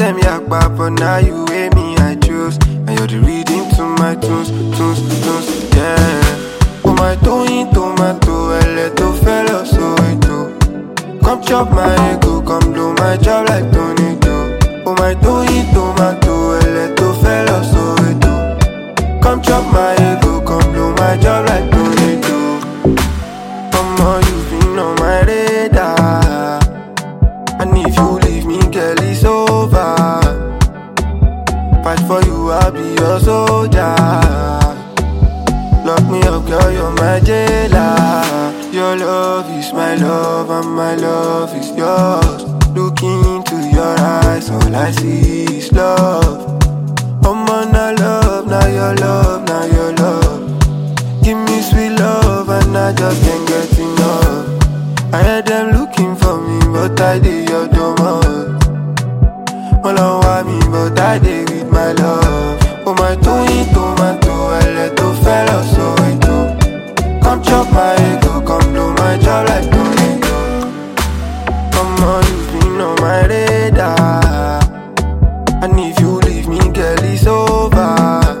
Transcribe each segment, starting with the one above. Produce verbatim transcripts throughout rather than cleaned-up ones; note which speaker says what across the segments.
Speaker 1: them yakpa, but now you weigh me, I choose. And you're the reading to my tunes, tunes, tunes, yeah. Oh my toyin tomato, ele to fellow so eto. Come chop my ego, come do my job like Tony do. Oh my toyin tomato, ele to fellow so eto. Come chop my ego, come do my job like Tony do. Come on, you been on my radar. And if you leave me, girl, it's over. Fight for you, I'll be your soldier. Lock me up, girl, you're my jailer. Your love is my love, and my love is yours. Looking into your eyes, all I see is love. I'm on a love, now your love, now your love. Give me sweet love, and I just can't get enough. I heard them looking for me, but I did your domo. All on want me, but I did with my love. Oh my toyin tomato, ele to fellow so eto. Come chop my ego, come do my job like Tony do. Come on, you been on my radar. And if you leave me, girl, it's over.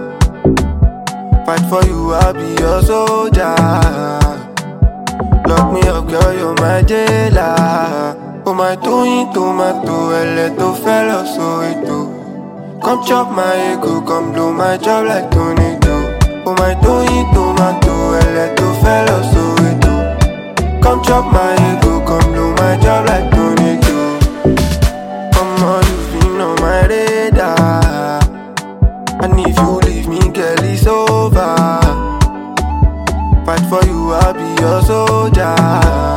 Speaker 1: Fight for you, I'll be your soldier. Lock me up, girl, you're my jailer. Oh my toyin tomato, ele to fellow so eto. Come chop my ego, come do my job like Tony do. Oh my toyin tomato, ele to fellow so eto. Come chop my ego, come do my job like Tony do. Come on, you been on my radar. And if you leave me, girl, it's over. Fight for you, I'll be your soldier.